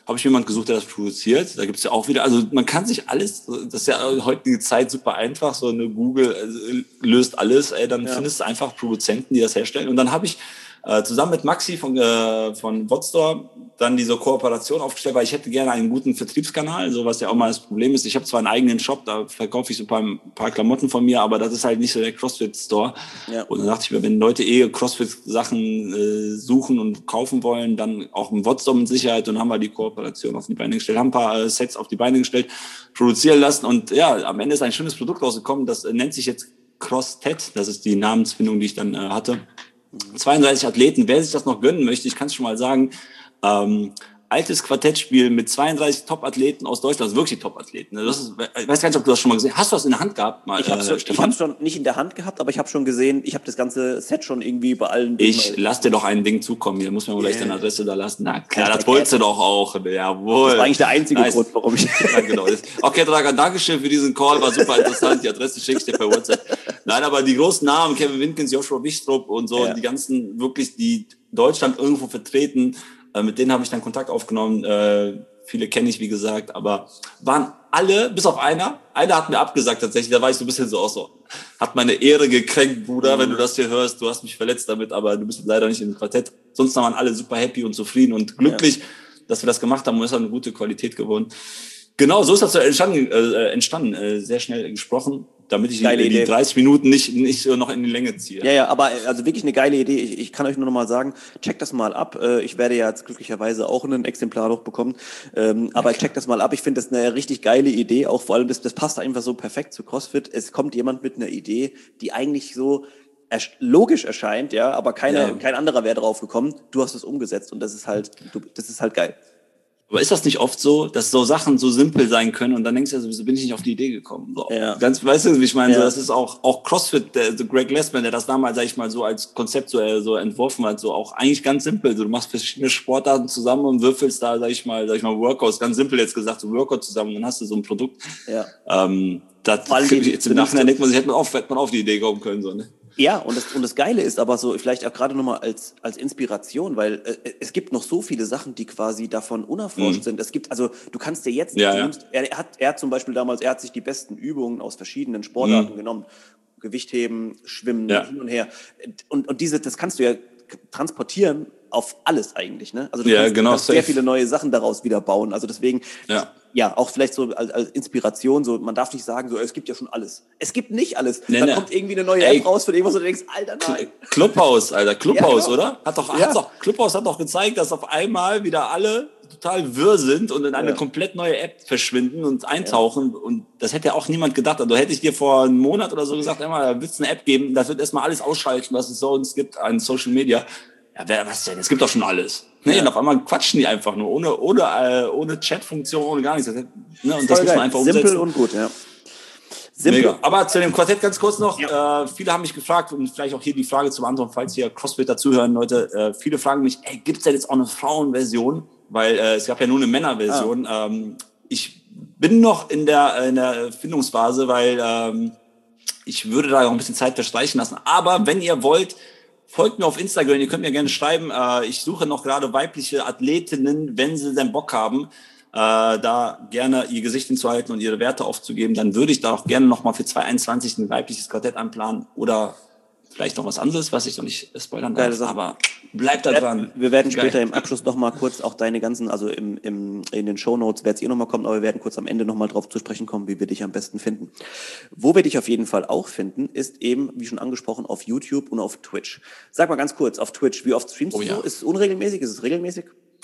habe ich jemanden gesucht, der das produziert. Da gibt es ja auch wieder, also man kann sich alles, das ist ja heutige Zeit super einfach, so eine Google also, löst alles, ey, dann ja. findest du einfach Produzenten, die das herstellen. Und dann habe ich äh, zusammen mit Maxi von, äh, von Wotstore dann diese Kooperation aufgestellt, weil ich hätte gerne einen guten Vertriebskanal, so was ja auch mal das Problem ist. Ich habe zwar einen eigenen Shop, da verkaufe ich so ein paar, ein paar Klamotten von mir, aber das ist halt nicht so der CrossFit-Store. Ja. Und dann dachte ich mir, wenn Leute eh CrossFit-Sachen äh, suchen und kaufen wollen, dann auch im Wotstore mit Sicherheit. Und dann haben wir die Kooperation auf die Beine gestellt, haben ein paar äh, Sets auf die Beine gestellt, produzieren lassen und ja, am Ende ist ein schönes Produkt rausgekommen, das äh, nennt sich jetzt CrossTet, das ist die Namensfindung, die ich dann äh, hatte. zweiunddreißig Athleten, wer sich das noch gönnen möchte, ich kann es schon mal sagen, ähm, altes Quartettspiel mit zweiunddreißig Top-Athleten aus Deutschland, also wirklich Top-Athleten. Das ist, ich weiß gar nicht, ob du das schon mal gesehen hast. Hast du das in der Hand gehabt? Mal, ich habe es äh, schon nicht in der Hand gehabt, aber ich habe schon gesehen, ich habe das ganze Set schon irgendwie bei allen... Ich lass dir doch ein Ding zukommen. Hier muss man yeah. gleich deine Adresse da lassen. Na klar, das wolltest du doch auch. Jawohl. Das war eigentlich der einzige nice. Grund, warum ich... ja, genau. Okay, Dragan, Dankeschön für diesen Call. War super interessant. Die Adresse schicke ich dir per WhatsApp. Nein, aber die großen Namen, Kevin Winkens, Joshua Wichtrup und so, ja. die ganzen wirklich, die Deutschland irgendwo vertreten, mit denen habe ich dann Kontakt aufgenommen. Äh, viele kenne ich, wie gesagt, aber waren alle, bis auf einer. Einer hat mir abgesagt tatsächlich, da war ich so ein bisschen so auch so, hat meine Ehre gekränkt, Bruder, mhm. wenn du das hier hörst, du hast mich verletzt damit, aber du bist leider nicht im Quartett. Sonst waren alle super happy und zufrieden und glücklich, ja. dass wir das gemacht haben und es hat eine gute Qualität gewonnen. Genau, so ist das entstanden, äh, entstanden äh, sehr schnell gesprochen, damit ich die, die dreißig Minuten nicht, nicht noch in die Länge ziehe. Ja, ja, aber also wirklich eine geile Idee. Ich, ich kann euch nur noch mal sagen, checkt das mal ab. Ich werde ja jetzt glücklicherweise auch ein Exemplar noch bekommen. Ähm, aber okay. checkt das mal ab. Ich finde das eine richtig geile Idee. Auch vor allem, das, das passt einfach so perfekt zu CrossFit. Es kommt jemand mit einer Idee, die eigentlich so logisch erscheint, ja, aber keine, ja. kein anderer wäre drauf gekommen. Du hast es umgesetzt und das ist halt, du, das ist halt geil. Aber ist das nicht oft so, dass so Sachen so simpel sein können und dann denkst du, also, wieso bin ich nicht auf die Idee gekommen? So. Ja. Ganz, weißt du, wie ich meine? Ja. So, das ist auch, auch CrossFit, der, so Greg Glassman, der das damals, sag ich mal, so als Konzept so, äh, so entworfen hat, so auch eigentlich ganz simpel. So, du machst verschiedene Sportarten zusammen und würfelst da, sag ich mal, sag ich mal, Workouts, ganz simpel jetzt gesagt, so Workout zusammen und dann hast du so ein Produkt. Ja. Ähm, das, jetzt im Nachhinein denkt man sich, hätte man auf, hätte man auf die Idee kommen können, so, ne? Ja, und das, und das Geile ist aber so, vielleicht auch gerade nochmal als, als Inspiration, weil äh, es gibt noch so viele Sachen, die quasi davon unerforscht mhm. sind. Es gibt, also du kannst dir jetzt, ja, ja. Nimmst, er, er hat, er hat zum Beispiel damals, er hat sich die besten Übungen aus verschiedenen Sportarten mhm. genommen. Gewichtheben, Schwimmen, ja. hin und her. Und, und diese, das kannst du ja transportieren auf alles eigentlich, ne? Also du ja, kannst, genau, kannst sehr viele neue Sachen daraus wieder bauen. Also deswegen, ja, ja auch vielleicht so als, als Inspiration, so man darf nicht sagen, so es gibt ja schon alles. Es gibt nicht alles. Nee, Dann nee. kommt irgendwie eine neue Ey, App raus von irgendwas und du denkst, Alter, nein. Clubhouse, Alter, Clubhouse, ja, genau. oder? Hat doch, ja. hat doch, Clubhouse hat doch gezeigt, dass auf einmal wieder alle total wirr sind und in eine ja. komplett neue App verschwinden und eintauchen. Ja. Und das hätte ja auch niemand gedacht. Also hätte ich dir vor einem Monat oder so gesagt, immer, da wird es eine App geben, da wird erstmal alles ausschalten, was es so uns gibt an Social Media. Ja, wer, was denn? Es gibt doch schon alles. Nee, ja. und auf einmal quatschen die einfach nur, ohne, ohne, äh, ohne Chat-Funktion, ohne gar nichts. Ne? Und das muss man einfach umsetzen. Simpel und gut, ja. Simpel. Mega. Aber zu dem Quartett ganz kurz noch. Ja. Äh, viele haben mich gefragt, und vielleicht auch hier die Frage zum anderen, falls hier Crossfitter zuhören, Leute. Äh, viele fragen mich, ey, gibt's denn jetzt auch eine Frauenversion? Weil äh, es gab ja nur eine Männerversion. Ah. Ähm, ich bin noch in der, in der Findungsphase, weil ähm, ich würde da noch ein bisschen Zeit verstreichen lassen. Aber wenn ihr wollt, folgt mir auf Instagram, ihr könnt mir gerne schreiben. Äh, ich suche noch gerade weibliche Athletinnen, wenn sie denn Bock haben, äh, da gerne ihr Gesicht hinzuhalten und ihre Werte aufzugeben. Dann würde ich da auch gerne nochmal für zwanzig einundzwanzig ein weibliches Quartett anplanen oder vielleicht noch was anderes, was ich noch nicht spoilern darf. Aber bleibt da dran. Wir werden später Geil. im Abschluss nochmal kurz auch deine ganzen, also im, im, in den Shownotes wird es eh nochmal kommen, aber wir werden kurz am Ende nochmal drauf zu sprechen kommen, wie wir dich am besten finden. Wo wir dich auf jeden Fall auch finden, ist eben, wie schon angesprochen, auf YouTube und auf Twitch. Sag mal ganz kurz, auf Twitch, wie oft streamst oh, du ja. so? Ist es unregelmäßig? Ist es regelmäßig?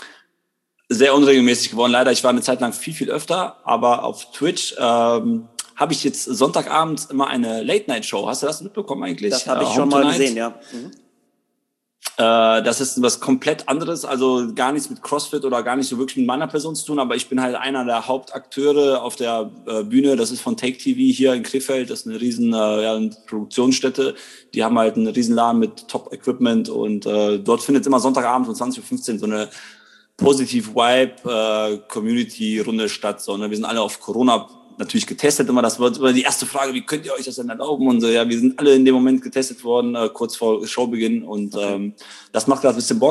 Sehr unregelmäßig geworden, leider. Ich war eine Zeit lang viel, viel öfter, aber auf Twitch ähm, habe ich jetzt Sonntagabend immer eine Late-Night-Show. Hast du das mitbekommen eigentlich? Das habe ich äh, schon mal gesehen, ja. Mhm. Äh, das ist was komplett anderes, also gar nichts mit CrossFit oder gar nicht so wirklich mit meiner Person zu tun, aber ich bin halt einer der Hauptakteure auf der äh, Bühne. Das ist von Take T V hier in Krefeld. Das ist eine riesen äh, ja, eine Produktionsstätte. Die haben halt einen riesen Laden mit Top-Equipment und äh, dort findet immer Sonntagabend um zwanzig Uhr fünfzehn so eine Positive Vibe äh, Community-Runde statt. So, ne? Wir sind alle auf Corona natürlich getestet, immer das war immer die erste Frage, wie könnt ihr euch das denn erlauben? Und so, ja, wir sind alle in dem Moment getestet worden, äh, kurz vor Showbeginn und okay. ähm, das macht gerade ein bisschen Bock.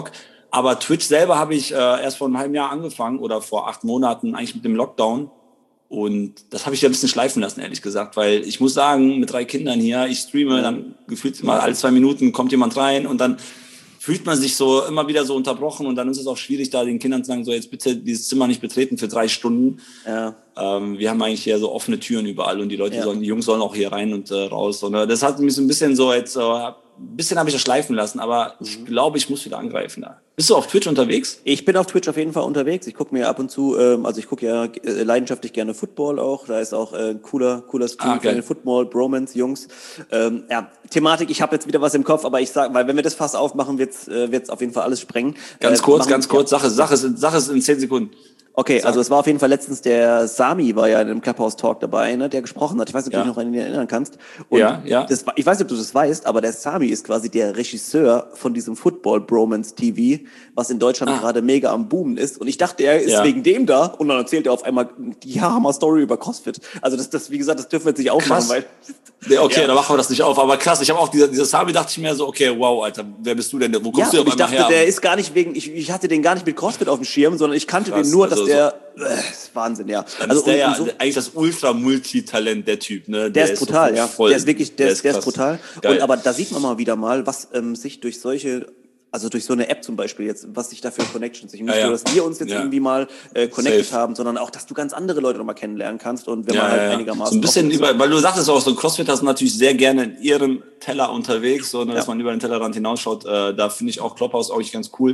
Aber Twitch selber habe ich äh, erst vor einem halben Jahr angefangen oder vor acht Monaten eigentlich mit dem Lockdown. Und das habe ich ja ein bisschen schleifen lassen, ehrlich gesagt, weil ich muss sagen, mit drei Kindern hier, ich streame, dann gefühlt mal alle zwei Minuten kommt jemand rein und dann fühlt man sich so immer wieder so unterbrochen und dann ist es auch schwierig, da den Kindern zu sagen, so jetzt bitte dieses Zimmer nicht betreten für drei Stunden. Ja. Ähm, wir haben eigentlich hier so offene Türen überall und die Leute ja. sollen, die Jungs sollen auch hier rein und äh, raus. Und äh, das hat mich so ein bisschen so jetzt, äh, ein bisschen habe ich das schleifen lassen, aber mhm. ich glaube, ich muss wieder angreifen da. Bist du auf Twitch unterwegs? Ich bin auf Twitch auf jeden Fall unterwegs. Ich gucke mir ab und zu, ähm, also ich gucke ja äh, leidenschaftlich gerne Football auch. Da ist auch äh, cooler, cooler Stream ah, für den Football, Bromance, Jungs. Ähm, ja, Thematik, ich habe jetzt wieder was im Kopf, aber ich sage, weil wenn wir das Fass aufmachen, wird's äh, wird's auf jeden Fall alles sprengen. Ganz äh, kurz, machen, ganz kurz, ja. Sache, Sache, ist, Sache ist in zehn Sekunden. Okay, also es war auf jeden Fall letztens der Sami war ja in einem Clubhouse-Talk dabei, ne, der gesprochen hat. Ich weiß nicht, ob ja. du dich noch an ihn erinnern kannst. Und ja, ja. Das, ich weiß nicht, ob du das weißt, aber der Sami ist quasi der Regisseur von diesem Football-Bromance-T V, was in Deutschland ah. gerade mega am Boomen ist. Und ich dachte, er ist ja. wegen dem da. Und dann erzählt er auf einmal die Hammer-Story über CrossFit. Also das, das, wie gesagt, das dürfen wir jetzt nicht aufmachen, weil... Ja, okay, ja. dann machen wir das nicht auf. Aber krass, ich habe auch dieser, dieser Sami, dachte ich mir so, okay, wow, Alter, wer bist du denn? Wo kommst ja, du auf einmal her? Ich dachte, der ist gar nicht wegen, ich, ich hatte den gar nicht mit CrossFit auf dem Schirm, sondern ich kannte krass, den nur, dass also der, so, äh, das ist Wahnsinn, ja. Dann also ist der und, ja und so, eigentlich das Ultra-Multitalent, der Typ, ne? Der, der ist brutal, so ja. Voll, der ist wirklich, der, der ist, der ist brutal. Geil. Und aber da sieht man mal wieder mal, was ähm, sich durch solche, also durch so eine App zum Beispiel jetzt, was sich da für Connections, ich nicht ja, nur, dass wir uns jetzt ja. irgendwie mal äh, connected Safe. haben, sondern auch, dass du ganz andere Leute nochmal kennenlernen kannst und wenn ja, man halt ja. einigermaßen... So ein bisschen über, weil du sagtest auch, so Crossfitter sind natürlich sehr gerne in ihrem Teller unterwegs, so, ne, ja. dass man über den Tellerrand hinausschaut, äh, da finde ich auch Clubhouse auch ganz cool.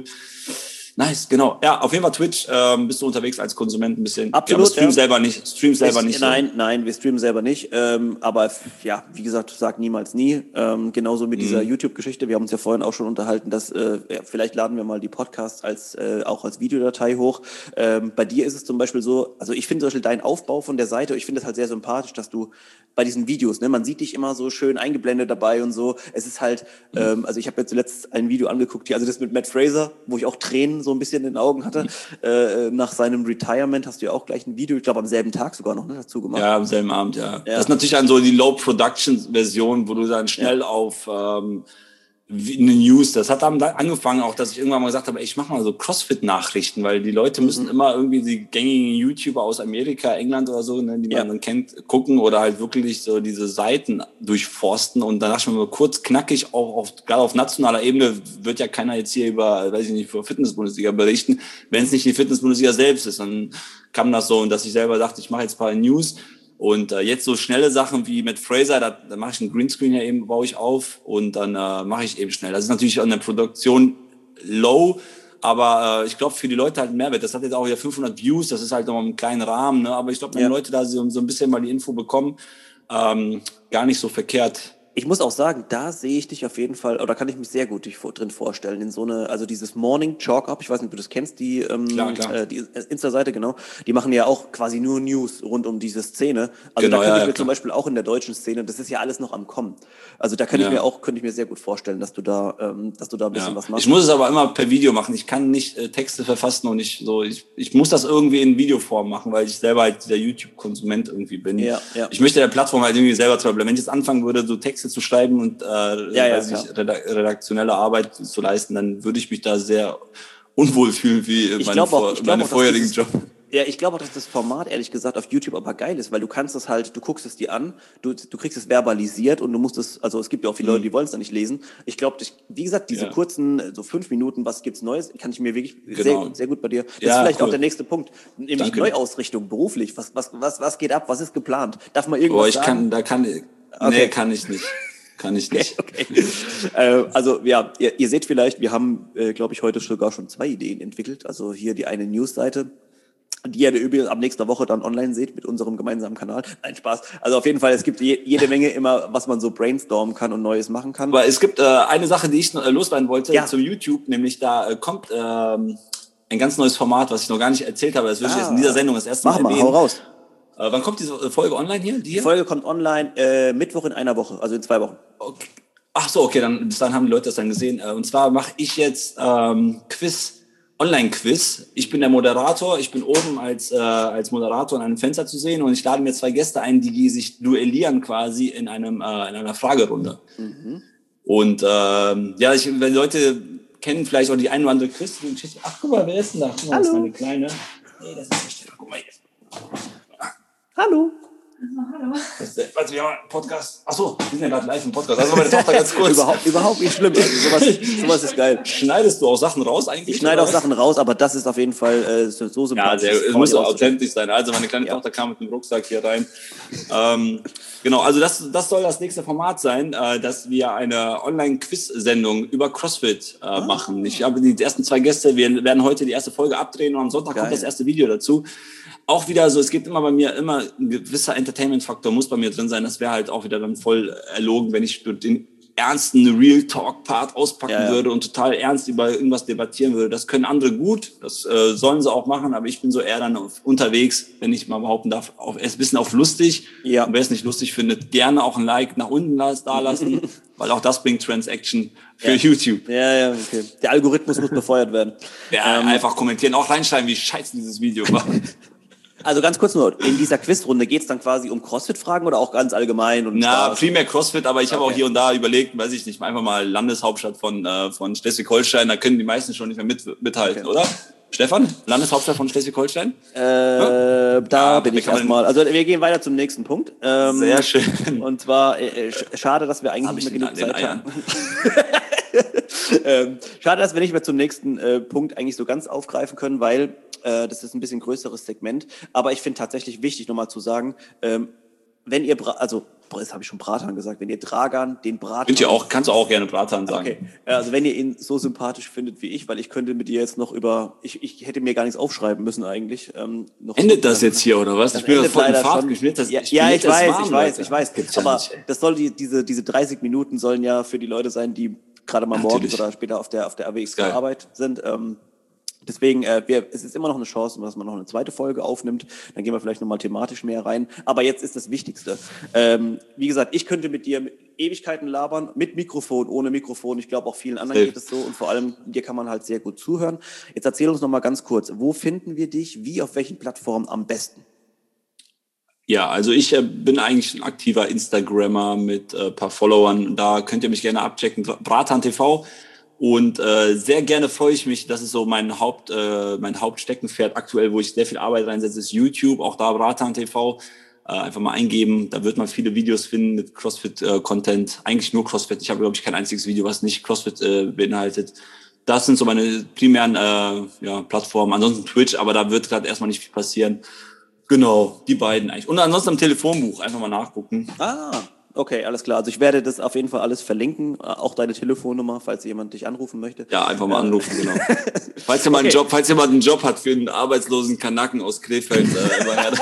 Nice, genau. Ja, auf jeden Fall Twitch ähm, bist du unterwegs als Konsument ein bisschen. Absolut. Ja, stream ja. selber nicht. Stream selber ich, nicht. Nein, so. nein, wir streamen selber nicht. Ähm, aber ja, wie gesagt, sag niemals nie. Ähm, genauso mit mhm. dieser YouTube-Geschichte. Wir haben uns ja vorhin auch schon unterhalten, dass äh, ja, vielleicht laden wir mal die Podcasts als äh, auch als Videodatei hoch. Ähm, bei dir ist es zum Beispiel so, also ich finde zum Beispiel deinen Aufbau von der Seite, ich finde es halt sehr sympathisch, dass du bei diesen Videos, ne, man sieht dich immer so schön eingeblendet dabei und so. Es ist halt, mhm. ähm, also ich habe jetzt zuletzt ein Video angeguckt, hier, also das mit Matt Fraser, wo ich auch Tränen so ein bisschen in den Augen hatte. Äh, nach seinem Retirement hast du ja auch gleich ein Video, ich glaube am selben Tag sogar noch, ne, dazu gemacht. Ja, am selben Abend, ja. ja. Das ist natürlich dann so die Low-Production-Version, wo du dann schnell ja. auf ähm, eine News, das hat dann angefangen auch, dass ich irgendwann mal gesagt habe, ey, ich mache mal so Crossfit-Nachrichten, weil die Leute müssen mhm. immer irgendwie die gängigen YouTuber aus Amerika, England oder so, ne, die man ja. dann kennt, gucken oder halt wirklich so diese Seiten durchforsten und dann dachte ich mir mal kurz knackig, auch auf, gerade auf nationaler Ebene wird ja keiner jetzt hier über, weiß ich nicht, für Fitness-Bundesliga berichten, wenn es nicht die Fitness-Bundesliga selbst ist. Dann kam das so und dass ich selber dachte, ich mache jetzt ein paar News. Und äh, jetzt so schnelle Sachen wie mit Fraser, da, da mache ich einen Greenscreen ja eben, baue ich auf und dann äh, mache ich eben schnell. Das ist natürlich an der Produktion low, aber äh, ich glaube für die Leute halt ein Mehrwert. Das hat jetzt auch wieder fünfhundert Views, das ist halt noch im kleinen Rahmen, ne? Aber ich glaube, wenn ja. Leute da so, so ein bisschen mal die Info bekommen, ähm, gar nicht so verkehrt. Ich muss auch sagen, da sehe ich dich auf jeden Fall, oder kann ich mich sehr gut drin vorstellen, in so eine, also dieses Morning Chalk Up, ich weiß nicht, ob du das kennst, die, ähm, klar, klar. Äh, die Insta-Seite, genau, die machen ja auch quasi nur News rund um diese Szene. Also genau, da könnte ja, ich mir ja, zum Beispiel auch in der deutschen Szene, das ist ja alles noch am Kommen. Also da könnte ja. ich mir auch, könnte ich mir sehr gut vorstellen, dass du da, ähm, dass du da ein bisschen ja. was machst. Ich muss es aber immer per Video machen. Ich kann nicht äh, Texte verfassen und ich so, ich, ich muss das irgendwie in Videoform machen, weil ich selber halt der YouTube-Konsument irgendwie bin. Ja, ja. Ich möchte der Plattform halt irgendwie selber zu bleiben. Wenn ich jetzt anfangen würde, so Texte zu schreiben und Äh, ja, ja, ich, redaktionelle Arbeit zu leisten, dann würde ich mich da sehr unwohl fühlen wie ich meine, vor, auch, meine auch, vorherigen Job. Ja, ich glaube auch, dass das Format, ehrlich gesagt, auf YouTube aber geil ist, weil du kannst das halt, du guckst es dir an, du, du kriegst es verbalisiert und du musst es, also es gibt ja auch viele Leute, die wollen es dann nicht lesen. Ich glaube, wie gesagt, diese ja. kurzen, so fünf Minuten, was gibt's Neues, kann ich mir wirklich genau. sehr, sehr gut bei dir. Das ja, ist vielleicht cool. auch der nächste Punkt, nämlich Danke. Neuausrichtung, beruflich. Was, was, was, was geht ab? Was ist geplant? Darf man irgendwas Boah, ich sagen? kann, da kann, okay. nee, kann ich nicht. Kann ich nicht. Okay, okay. äh, also ja, ihr, ihr seht vielleicht, wir haben, äh, glaube ich, heute sogar schon zwei Ideen entwickelt. Also hier die eine Newsseite, die ihr übrigens ab nächster Woche dann online seht mit unserem gemeinsamen Kanal. Nein, Spaß. Also auf jeden Fall, es gibt je, jede Menge immer, was man so brainstormen kann und Neues machen kann. Aber es gibt äh, eine Sache, die ich äh, loswerden wollte ja. zum YouTube, nämlich da äh, kommt ähm, ein ganz neues Format, was ich noch gar nicht erzählt habe. Das würde ah, ich jetzt in dieser Sendung das erste Mal erwähnen. Mach mal, hau raus. Äh, wann kommt diese Folge online hier? Die, hier? die Folge kommt online äh, Mittwoch in einer Woche, also in zwei Wochen. Okay. Ach so, okay, dann, bis dann haben die Leute das dann gesehen. Äh, und zwar mache ich jetzt ähm, Quiz, Online-Quiz. Ich bin der Moderator, ich bin oben als, äh, als Moderator in einem Fenster zu sehen und ich lade mir zwei Gäste ein, die sich duellieren quasi in, einem, äh, in einer Fragerunde. Mhm. Und ähm, ja, ich, wenn Leute kennen vielleicht auch die eine oder andere Christin. Ach, guck mal, wer ist denn da? Guck mal, Hallo. Das ist meine Kleine. Nee, das ist der Stefan. Guck mal hier. Hallo. Hallo. Das ist der, warte, wir haben einen Podcast. Achso, wir sind ja gerade live im Podcast. Also meine Tochter ganz kurz. überhaupt, überhaupt nicht schlimm. Also sowas, sowas ist geil. Schneidest du auch Sachen raus eigentlich? Ich schneide auch was? Sachen raus, aber das ist auf jeden Fall äh, so so Ja, sympathisch. der, es muss auch authentisch sein. Also meine kleine Ja. Tochter kam mit dem Rucksack hier rein. Ähm, genau, also das, das soll das nächste Format sein, äh, dass wir eine Online-Quiz-Sendung über CrossFit äh, ah. machen. Ich habe die ersten zwei Gäste, wir werden heute die erste Folge abdrehen und am Sonntag Geil. kommt das erste Video dazu. Auch wieder so, es gibt immer bei mir immer ein gewisser Entertainment-Faktor muss bei mir drin sein. Das wäre halt auch wieder dann voll erlogen, wenn ich den ernsten Real-Talk-Part auspacken ja, ja. würde und total ernst über irgendwas debattieren würde. Das können andere gut, das äh, sollen sie auch machen, aber ich bin so eher dann auf, unterwegs, wenn ich mal behaupten darf, auf, erst ein bisschen auf lustig. Ja. Und wer es nicht lustig findet, gerne auch ein Like nach unten da lassen, weil auch das bringt Transaction für ja. YouTube. Ja, ja, okay. Der Algorithmus muss befeuert werden. Ja, ähm, einfach kommentieren, auch reinschreiben, wie scheiße dieses Video war. Also ganz kurz nur, in dieser Quizrunde geht es dann quasi um CrossFit-Fragen oder auch ganz allgemein? Und Na, primär CrossFit, aber ich habe okay. auch hier und da überlegt, weiß ich nicht, einfach mal Landeshauptstadt von, äh, von Schleswig-Holstein, da können die meisten schon nicht mehr mit, mithalten, okay. oder? Stefan, Landeshauptstadt von Schleswig-Holstein? Äh, ja? Da ja, bin ich erstmal. Also wir gehen weiter zum nächsten Punkt. Ähm, Sehr schön. Und zwar, äh, schade, dass wir eigentlich nicht mehr genug Zeit haben. ähm, schade, dass wir nicht mehr zum nächsten äh, Punkt eigentlich so ganz aufgreifen können, weil äh, das ist ein bisschen größeres Segment. Aber ich finde tatsächlich wichtig, nochmal zu sagen, ähm, wenn ihr, Bra- also, das habe ich schon Bratan gesagt, wenn ihr Dragan, den Bratan... Könnt ihr auch, kannst du auch gerne Bratan sagen. Okay, also wenn ihr ihn so sympathisch findet wie ich, weil ich könnte mit dir jetzt noch über, ich, ich hätte mir gar nichts aufschreiben müssen eigentlich. Ähm, noch endet so, das jetzt hier, oder was? Das ich bin endet voll in leider Fahrt schon. geschmiert. Das, ja, ich, ja, ich weiß, warm, ich weiß, Leute. ich weiß. Gibt's ja aber nicht, das soll die, diese, diese dreißig Minuten sollen ja für die Leute sein, die gerade mal morgens Natürlich. oder später auf der, auf der A W X Arbeit sind. Ähm, Deswegen, äh, wir, es ist immer noch eine Chance, dass man noch eine zweite Folge aufnimmt. Dann gehen wir vielleicht nochmal thematisch mehr rein. Aber jetzt ist das Wichtigste. Ähm, wie gesagt, ich könnte mit dir Ewigkeiten labern, mit Mikrofon, ohne Mikrofon. Ich glaube, auch vielen anderen Safe. geht es so. Und vor allem, dir kann man halt sehr gut zuhören. Jetzt erzähl uns nochmal ganz kurz, wo finden wir dich? Wie, auf welchen Plattformen am besten? Ja, also ich äh, bin eigentlich ein aktiver Instagrammer mit äh, paar Followern. Da könnt ihr mich gerne abchecken. Bratan T V. Und äh, sehr gerne freue ich mich, das ist so mein Haupt, äh, mein Hauptsteckenpferd aktuell, wo ich sehr viel Arbeit reinsetze, ist YouTube, auch da Bratan T V, äh, einfach mal eingeben, da wird man viele Videos finden mit CrossFit-Content, äh, eigentlich nur CrossFit, ich habe glaube ich kein einziges Video, was nicht CrossFit äh, beinhaltet. Das sind so meine primären äh, ja, Plattformen, ansonsten Twitch, aber da wird gerade erstmal nicht viel passieren. Genau, die beiden eigentlich. Und ansonsten am Telefonbuch, einfach mal nachgucken. Ah, okay, alles klar. Also ich werde das auf jeden Fall alles verlinken, auch deine Telefonnummer, falls jemand dich anrufen möchte. Ja, einfach mal anrufen, genau. Falls ihr mal einen Okay. Job, falls jemand einen Job hat für einen arbeitslosen Kanaken aus Krefeld, äh, immer her.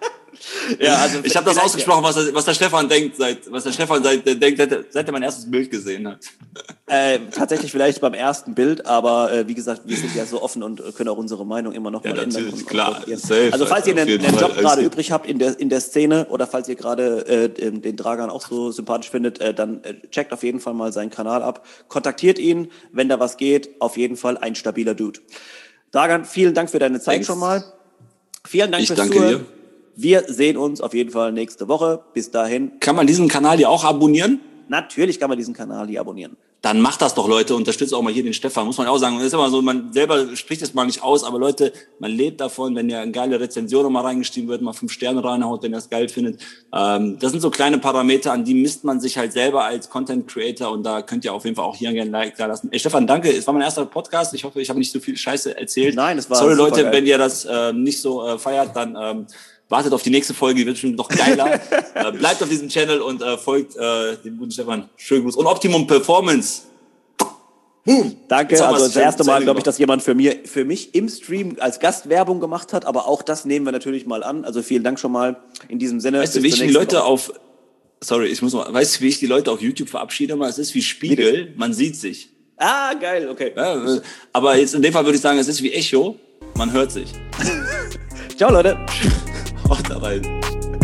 Ja, also Ich habe das vielleicht- ausgesprochen, was, der- was der Stefan denkt, seit was der Stefan seit der denkt, seit, er- seit er mein erstes Bild gesehen hat. Äh, tatsächlich vielleicht beim ersten Bild, aber äh, wie gesagt, wir sind ja so offen und äh, können auch unsere Meinung immer noch Ja, mal ändern. natürlich, und, klar, und korrigieren. safe, also falls ihr Alter, auf einen, jeden einen Fall, Job alles gerade gut. übrig habt in der in der Szene oder falls ihr gerade äh, den, den Dragan auch so sympathisch findet, äh, dann äh, checkt auf jeden Fall mal seinen Kanal ab, kontaktiert ihn, wenn da was geht, auf jeden Fall ein stabiler Dude. Dragan, vielen Dank für deine Zeit Thanks. schon mal. Vielen Dank Ich fürs danke Zuhören. dir. Wir sehen uns auf jeden Fall nächste Woche. Bis dahin. Kann man diesen Kanal hier auch abonnieren? Natürlich kann man diesen Kanal hier abonnieren. Dann macht das doch, Leute. Unterstützt auch mal hier den Stefan. Muss man auch sagen. Und das ist immer so, man selber spricht es mal nicht aus, aber Leute, man lebt davon, wenn ja eine geile Rezension nochmal reingeschrieben wird, mal fünf Sterne reinhaut, wenn ihr das geil findet. Ähm, das sind so kleine Parameter, an die misst man sich halt selber als Content Creator und da könnt ihr auf jeden Fall auch hier gerne ein Like da lassen. Ey, Stefan, danke. Es war mein erster Podcast. Ich hoffe, ich habe nicht so viel Scheiße erzählt. Nein, es war Sorry, super Leute, geil. wenn ihr das äh, nicht so äh, feiert, dann ähm, wartet auf die nächste Folge, die wird bestimmt noch geiler. äh, bleibt auf diesem Channel und äh, folgt äh, dem guten Stefan. Schönen Gruß. Und Optimum Performance. Boom. Danke, Jetzt haben also wir's das erste zu Mal, Ende glaube ich, gemacht. dass jemand für, mir, für mich im Stream als Gast Werbung gemacht hat, aber auch das nehmen wir natürlich mal an. Also vielen Dank schon mal in diesem Sinne. Weißt du, Bis wie ich zur die nächsten Leute Woche. auf, sorry, ich muss mal, weißt du, wie ich die Leute auf YouTube verabschiede? Mal, es ist wie Spiegel, man sieht sich. Ah, geil, okay. Ja, äh, aber jetzt in dem Fall würde ich sagen, es ist wie Echo, man hört sich. Ciao, Leute. Haut da rein.